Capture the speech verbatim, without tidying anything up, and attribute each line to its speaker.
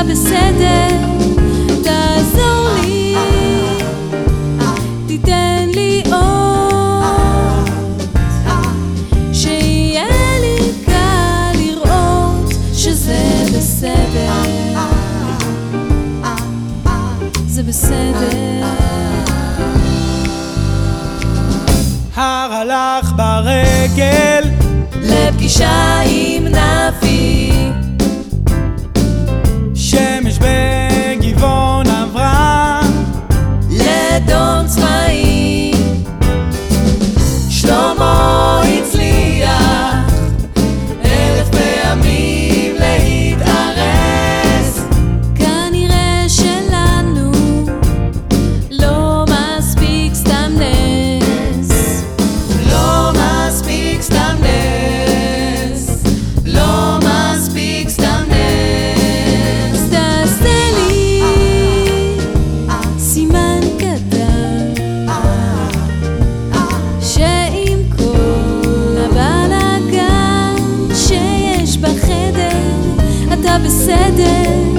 Speaker 1: אתה בסדר, תעזור לי, תיתן לי עוד, שיהיה לי קל לראות שזה בסדר, זה בסדר.
Speaker 2: הר הלך ברגל
Speaker 1: לפגישה עם נביא,
Speaker 2: שמש בגבעון עברה
Speaker 1: לדום צבאי, שלמה הצליח אלף פעמים להתארס, כנראה שלנו לא מספיק סתם נס, לא מספיק סתם נס, לא מספיק סתם נס. תעשה לי סימן קטן שעם כל הבלגן שיש בחדר אתה בסדר,